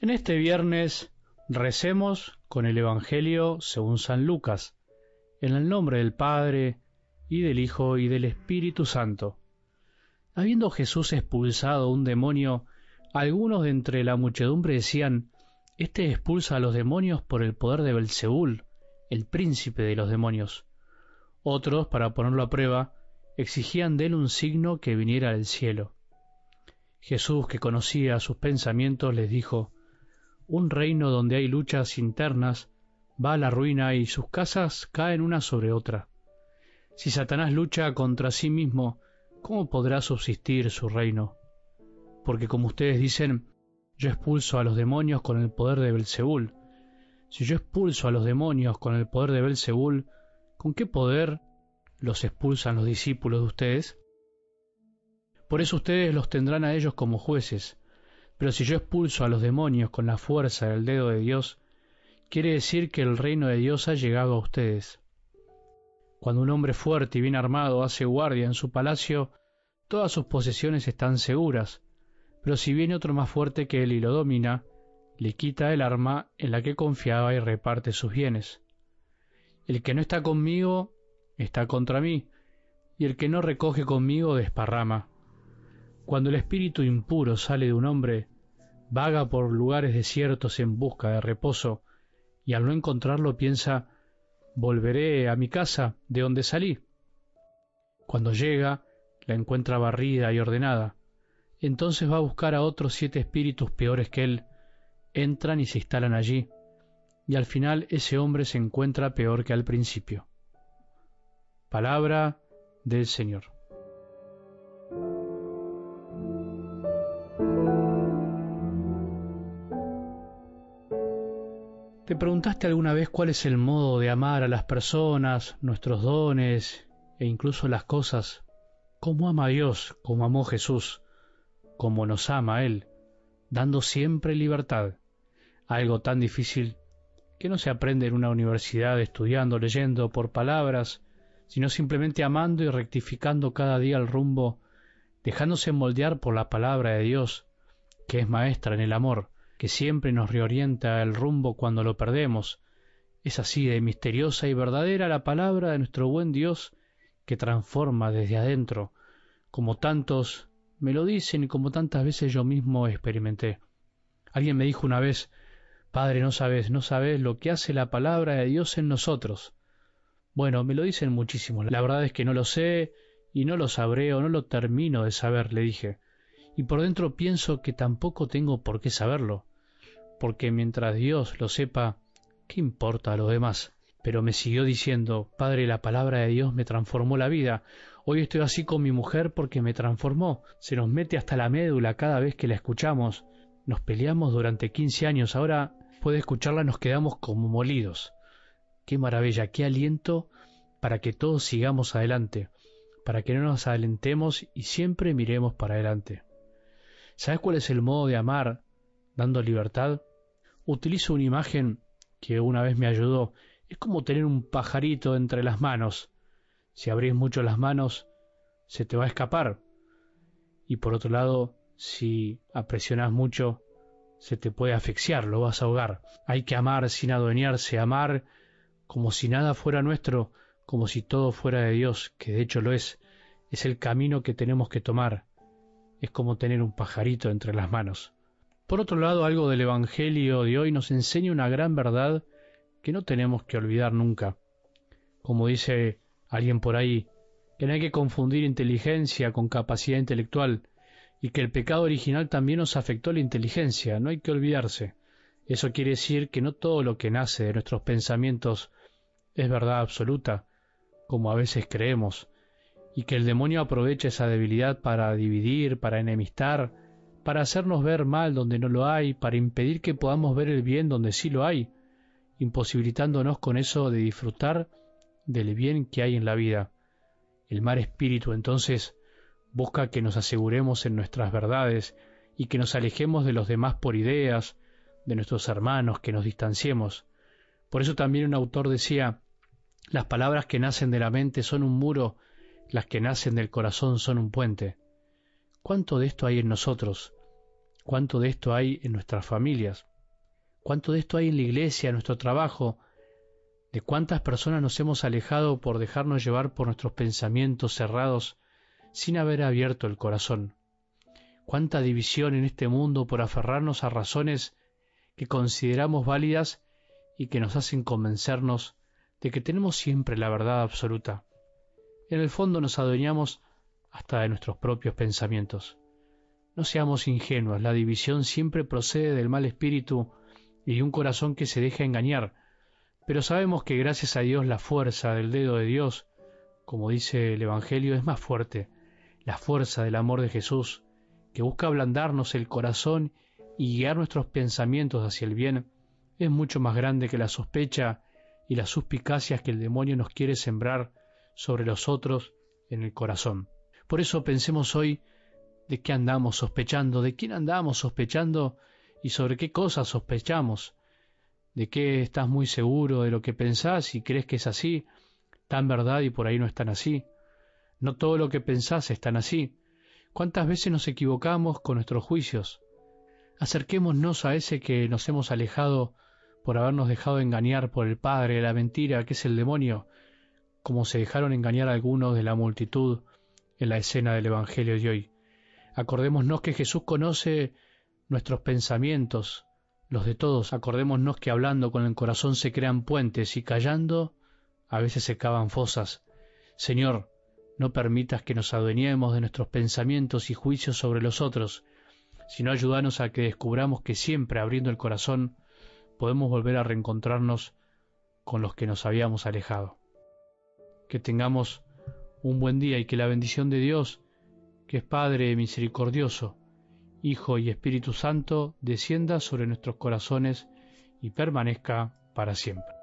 En este viernes recemos con el Evangelio según San Lucas, en el nombre del Padre, y del Hijo, y del Espíritu Santo. Habiendo Jesús expulsado un demonio, algunos de entre la muchedumbre decían: «Este expulsa a los demonios por el poder de Belzebul, el príncipe de los demonios». Otros, para ponerlo a prueba, exigían de él un signo que viniera del cielo. Jesús, que conocía sus pensamientos, les dijo: «Un reino donde hay luchas internas va a la ruina y sus casas caen una sobre otra. Si Satanás lucha contra sí mismo, ¿cómo podrá subsistir su reino? Porque como ustedes dicen, yo expulso a los demonios con el poder de Belzebul. Si yo expulso a los demonios con el poder de Belzebul, ¿con qué poder los expulsan los discípulos de ustedes? Por eso ustedes los tendrán a ellos como jueces. Pero si yo expulso a los demonios con la fuerza del dedo de Dios, quiere decir que el reino de Dios ha llegado a ustedes. Cuando un hombre fuerte y bien armado hace guardia en su palacio, todas sus posesiones están seguras, pero si viene otro más fuerte que él y lo domina, le quita el arma en la que confiaba y reparte sus bienes. El que no está conmigo está contra mí, y el que no recoge conmigo desparrama. Cuando el espíritu impuro sale de un hombre, vaga por lugares desiertos en busca de reposo, y al no encontrarlo piensa: volveré a mi casa de donde salí. Cuando llega, la encuentra barrida y ordenada. Entonces va a buscar a otros 7 espíritus peores que él, entran y se instalan allí, y al final ese hombre se encuentra peor que al principio». Palabra del Señor. ¿Te preguntaste alguna vez cuál es el modo de amar a las personas, nuestros dones e incluso las cosas? ¿Cómo ama a Dios, como amó Jesús, como nos ama Él, dando siempre libertad? Algo tan difícil que no se aprende en una universidad estudiando, leyendo por palabras, sino simplemente amando y rectificando cada día el rumbo, dejándose moldear por la palabra de Dios, que es maestra en el amor, que siempre nos reorienta el rumbo cuando lo perdemos. Es así de misteriosa y verdadera la palabra de nuestro buen Dios, que transforma desde adentro, como tantos me lo dicen y como tantas veces yo mismo experimenté. Alguien me dijo una vez: «Padre, no sabes lo que hace la palabra de Dios en nosotros». Bueno, me lo dicen muchísimo. La verdad es que no lo sé y no lo sabré o no lo termino de saber, le dije. Y por dentro pienso que tampoco tengo por qué saberlo, porque mientras Dios lo sepa, ¿qué importa a los demás? Pero me siguió diciendo: «Padre, la palabra de Dios me transformó la vida. Hoy estoy así con mi mujer porque me transformó. Se nos mete hasta la médula cada vez que la escuchamos. Nos peleamos durante 15 años, ahora después de escucharla nos quedamos como molidos». Qué maravilla, qué aliento para que todos sigamos adelante, para que no nos alentemos y siempre miremos para adelante. ¿Sabes cuál es el modo de amar dando libertad? Utilizo una imagen que una vez me ayudó. Es como tener un pajarito entre las manos. Si abrís mucho las manos, se te va a escapar. Y por otro lado, si presionas mucho, se te puede asfixiar, lo vas a ahogar. Hay que amar sin adueñarse, amar como si nada fuera nuestro, como si todo fuera de Dios, que de hecho lo es. Es el camino que tenemos que tomar. Es como tener un pajarito entre las manos. Por otro lado, algo del Evangelio de hoy nos enseña una gran verdad que no tenemos que olvidar nunca. Como dice alguien por ahí, que no hay que confundir inteligencia con capacidad intelectual, y que el pecado original también nos afectó la inteligencia, no hay que olvidarse. Eso quiere decir que no todo lo que nace de nuestros pensamientos es verdad absoluta, como a veces creemos, y que el demonio aprovecha esa debilidad para dividir, para enemistar, para hacernos ver mal donde no lo hay, para impedir que podamos ver el bien donde sí lo hay, imposibilitándonos con eso de disfrutar del bien que hay en la vida. El mal espíritu entonces busca que nos aseguremos en nuestras verdades y que nos alejemos de los demás por ideas, de nuestros hermanos, que nos distanciemos. Por eso también un autor decía: «Las palabras que nacen de la mente son un muro, las que nacen del corazón son un puente». ¿Cuánto de esto hay en nosotros? ¿Cuánto de esto hay en nuestras familias? ¿Cuánto de esto hay en la iglesia, en nuestro trabajo? ¿De cuántas personas nos hemos alejado por dejarnos llevar por nuestros pensamientos cerrados sin haber abierto el corazón? ¿Cuánta división en este mundo por aferrarnos a razones que consideramos válidas y que nos hacen convencernos de que tenemos siempre la verdad absoluta? En el fondo nos adueñamos hasta de nuestros propios pensamientos. No seamos ingenuos, la división siempre procede del mal espíritu y de un corazón que se deja engañar, pero sabemos que gracias a Dios la fuerza del dedo de Dios, como dice el Evangelio, es más fuerte, la fuerza del amor de Jesús, que busca ablandarnos el corazón y guiar nuestros pensamientos hacia el bien, es mucho más grande que la sospecha y las suspicacias que el demonio nos quiere sembrar sobre los otros en el corazón. Por eso pensemos hoy de qué andamos sospechando, de quién andamos sospechando y sobre qué cosas sospechamos, de qué estás muy seguro de lo que pensás y crees que es así, tan verdad y por ahí no es tan así. No todo lo que pensás es tan así. ¿Cuántas veces nos equivocamos con nuestros juicios? Acerquémonos a ese que nos hemos alejado por habernos dejado engañar por el padre de la mentira, que es el demonio, como se dejaron engañar algunos de la multitud en la escena del Evangelio de hoy. Acordémonos que Jesús conoce nuestros pensamientos, los de todos. Acordémonos que hablando con el corazón se crean puentes y callando a veces se cavan fosas. Señor, no permitas que nos adueñemos de nuestros pensamientos y juicios sobre los otros, sino ayúdanos a que descubramos que siempre abriendo el corazón podemos volver a reencontrarnos con los que nos habíamos alejado. Que tengamos un buen día y que la bendición de Dios, que es Padre misericordioso, Hijo y Espíritu Santo, descienda sobre nuestros corazones y permanezca para siempre.